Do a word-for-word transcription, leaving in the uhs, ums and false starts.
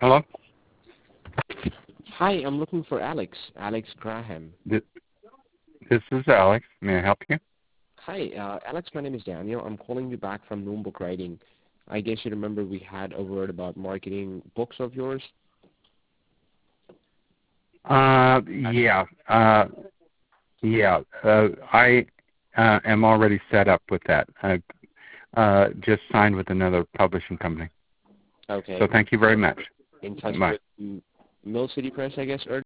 Hello? Hi, I'm looking for Alex. Alex Graham. This, this is Alex. May I help you? Hi, uh, Alex. My name is Daniel. I'm calling you back from Noon Book Writing. I guess you remember we had a word about marketing books of yours. Uh, yeah. Uh, yeah. Uh, I uh, am already set up with that. I uh, just signed with another publishing company. Okay. So thank you very much. In touch Bye. with M- Mill City Press, I guess,